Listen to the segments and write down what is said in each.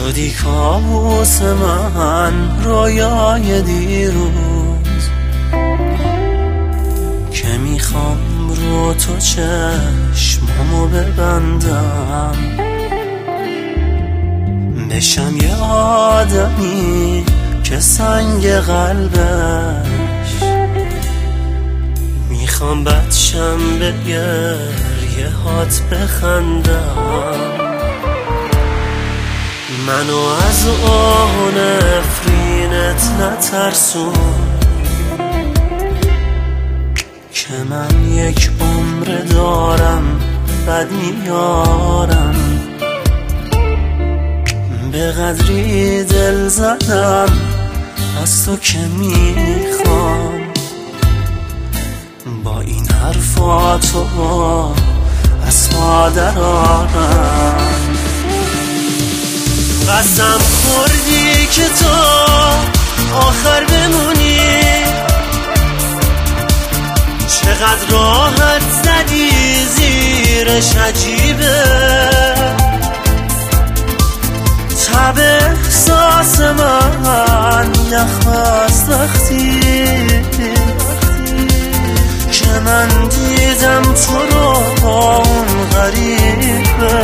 شدی کابوس من، رویای دیروز که میخوام رو تو چشمامو ببندم، بشم یه آدمی که سنگ قلبش میخوام بدشم به گریه هات بخندم. منو از آه و نفرینت نترسون که من یک عمر دارم بد میارم. به قدری دل زدم از تو که میخوام با این حرفاتو از پا درارم. قسم خوردی که تو آخر بمونی، چقدر راحت زدی زیرش عجیبه. تب احساس من نخواست وقتی که من دیدم تو رو با اون غریبه.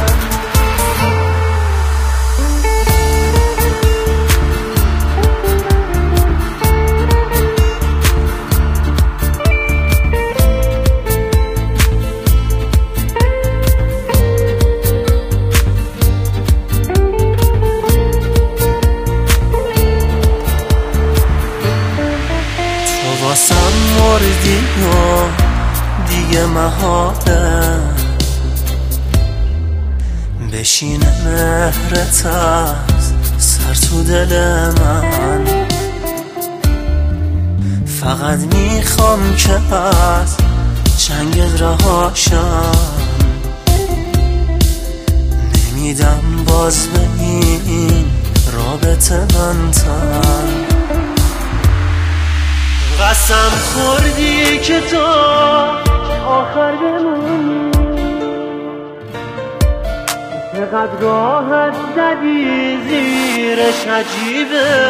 واسم مردی و دیگه محاله بشینه مهرت از سر تو دل من. فقط میخوام که از جنگت رهاشم، نمیدم باز به این رابطه من تن. قسم خوردی که تو آخر بمونی، چقدر راحت زدی زیرش عجیبه.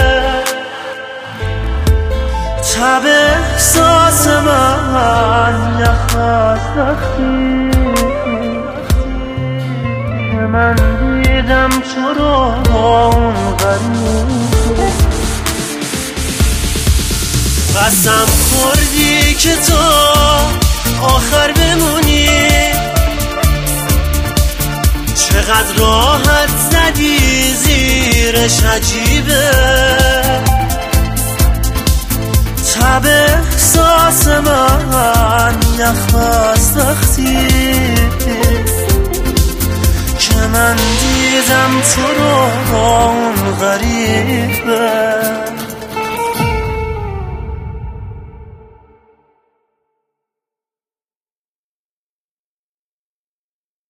تب احساس من نخواست وقتی که من دیدم تو رو با اون غریبه. قسم خوردی که تو آخر بمونی، چقدر راحت زدی زیرش عجیبه. تب احساس من نخواست وقتی که من دیدم تو رو